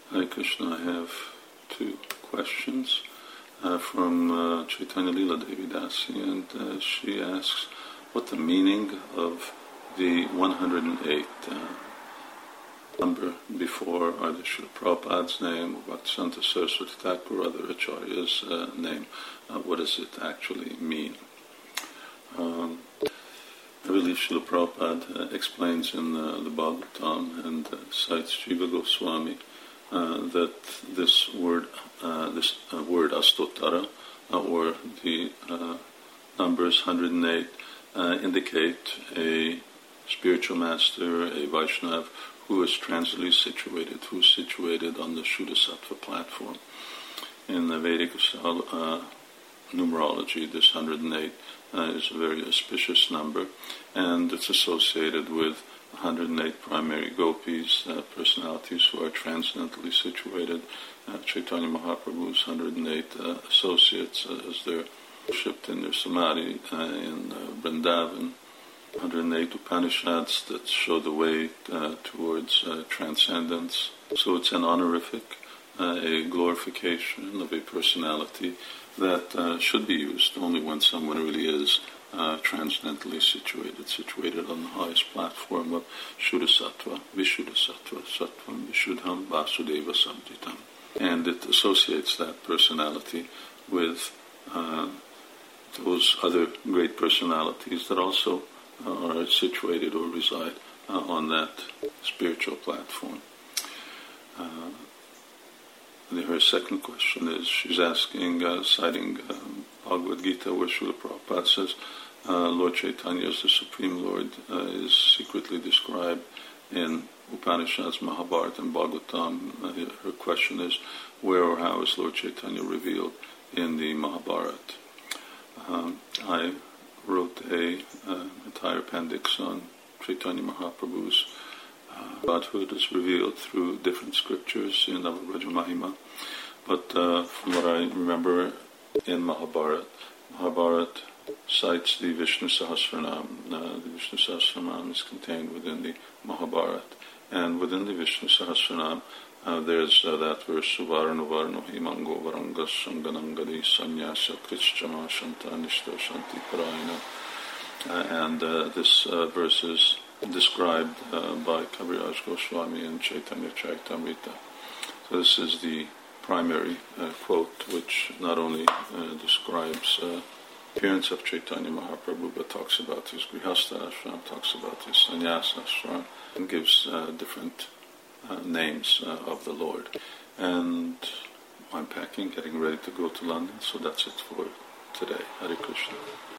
Hare Krishna, I have two questions from Chaitanya Leela Devi Dasi, and she asks what the meaning of the 108 number before either Srila Prabhupada's name or Bhaktisiddhanta Saraswati Thakur or other Acharya's name. What does it actually mean? I believe Srila Prabhupada explains in the Bhagavatam and cites Jiva Goswami that this word Astotara, or the numbers 108, indicate a spiritual master, a Vaishnava, who is transitly situated, who is situated on the Shuddha-sattva platform. In the Vedic numerology, this 108 is a very auspicious number, and it's associated with 108 primary gopis, personalities who are transcendently situated. Chaitanya Mahaprabhu's 108 associates, as they're worshipped in their samadhi in Vrindavan. 108 Upanishads that show the way towards transcendence. So it's an honorific, a glorification of a personality that should be used only when someone really is transcendently situated on the highest platform of Shuddha-sattva, Vishuddha-sattva, Sattvam Vishuddham Vasudeva Samjitam. And it associates that personality with those other great personalities that also are situated or reside on that spiritual platform. Her second question is, she's asking, citing Bhagavad Gita, where Srila Prabhupada says, Lord Chaitanya as the Supreme Lord is secretly described in Upanishads, Mahabharata, and Bhagavatam. Her question is, where or how is Lord Chaitanya revealed in the Mahabharata? I wrote an entire appendix on Chaitanya Mahaprabhu's Godhood is revealed through different scriptures in Navagraja Mahima. But from what I remember in Mahabharata cites the Vishnu Sahasranam. The Vishnu Sahasranam is contained within the Mahabharata. And within the Vishnu Sahasranam, there's that verse, Suvarno Varno Himango Varangas Sanganangadi Sanyasa Krischama Shanta Nishta Shanti Parayana. And this verse is described by Kaviraj Goswami in Chaitanya Charitamrita. So this is the primary quote, which not only describes the appearance of Chaitanya Mahaprabhu, but talks about his Grihastha ashram, talks about his Sannyasa ashram, and gives different names of the Lord. And I'm packing, getting ready to go to London, so that's it for today. Hare Krishna.